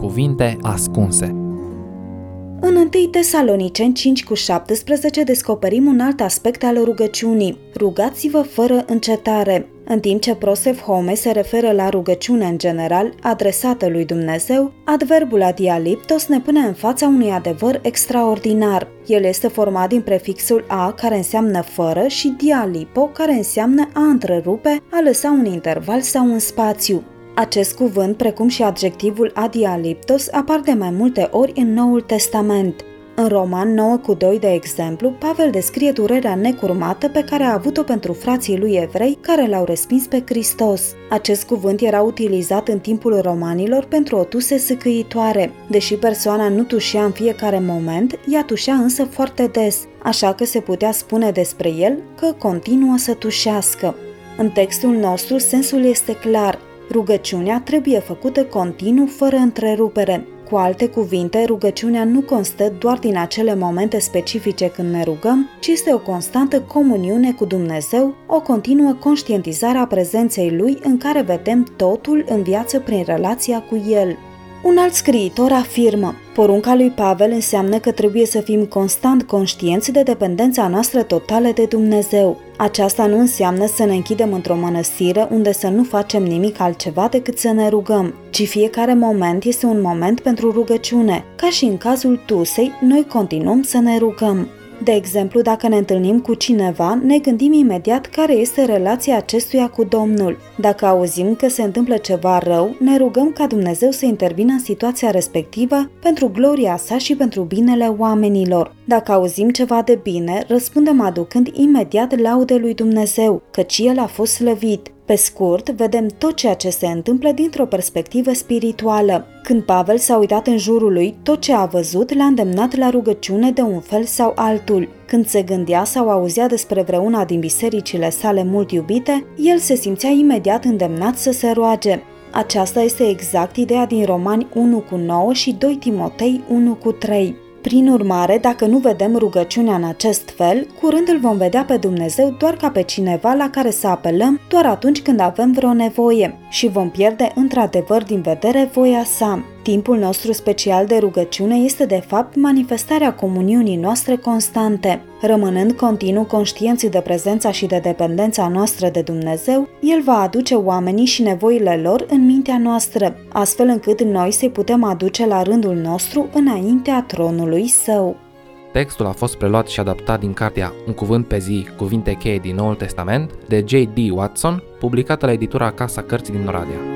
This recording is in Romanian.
Cuvinte ascunse. În 1 Tesaloniceni 5:17 descoperim un alt aspect al rugăciunii. Rugați-vă fără încetare. În timp ce prosef home se referă la rugăciune în general, adresată lui Dumnezeu, adverbul adialiptos ne pune în fața unui adevăr extraordinar. El este format din prefixul a, care înseamnă fără, și dialipo, care înseamnă a întrerupe, a lăsa un interval sau un spațiu. Acest cuvânt, precum și adjectivul adialiptos, apar de mai multe ori în Noul Testament. În Roman 9:2, de exemplu, Pavel descrie durerea necurmată pe care a avut-o pentru frații lui evrei care l-au respins pe Hristos. Acest cuvânt era utilizat în timpul romanilor pentru o tuse sâcâitoare. Deși persoana nu tușea în fiecare moment, ea tușea însă foarte des, așa că se putea spune despre el că continuă să tușească. În textul nostru, sensul este clar. Rugăciunea trebuie făcută continuu, fără întrerupere. Cu alte cuvinte, rugăciunea nu constă doar din acele momente specifice când ne rugăm, ci este o constantă comuniune cu Dumnezeu, o continuă conștientizare a prezenței Lui în care vedem totul în viață prin relația cu El. Un alt scriitor afirmă: porunca lui Pavel înseamnă că trebuie să fim constant conștienți de dependența noastră totală de Dumnezeu. Aceasta nu înseamnă să ne închidem într-o mănăstire unde să nu facem nimic altceva decât să ne rugăm, ci fiecare moment este un moment pentru rugăciune. Ca și în cazul tusei, noi continuăm să ne rugăm. De exemplu, dacă ne întâlnim cu cineva, ne gândim imediat care este relația acestuia cu Domnul. Dacă auzim că se întâmplă ceva rău, ne rugăm ca Dumnezeu să intervină în situația respectivă pentru gloria sa și pentru binele oamenilor. Dacă auzim ceva de bine, răspundem aducând imediat laude lui Dumnezeu, căci El a fost slăvit. Pe scurt, vedem tot ceea ce se întâmplă dintr-o perspectivă spirituală. Când Pavel s-a uitat în jurul lui, tot ce a văzut l-a îndemnat la rugăciune de un fel sau altul. Când se gândea sau auzea despre vreuna din bisericile sale mult iubite, el se simțea imediat îndemnat să se roage. Aceasta este exact ideea din Romani 1:9 și 2 Timotei 1:3. Prin urmare, dacă nu vedem rugăciunea în acest fel, curând îl vom vedea pe Dumnezeu doar ca pe cineva la care să apelăm doar atunci când avem vreo nevoie și vom pierde într-adevăr din vedere voia sa. Timpul nostru special de rugăciune este de fapt manifestarea comuniunii noastre constante. Rămânând continuu conștienți de prezența și de dependența noastră de Dumnezeu, El va aduce oamenii și nevoile lor în mintea noastră, astfel încât noi să-i putem aduce la rândul nostru înaintea tronului Său. Textul a fost preluat și adaptat din cartea Un cuvânt pe zi, cuvinte cheie din Noul Testament, de J.D. Watson, publicată la editura Casa Cărții din Oradea.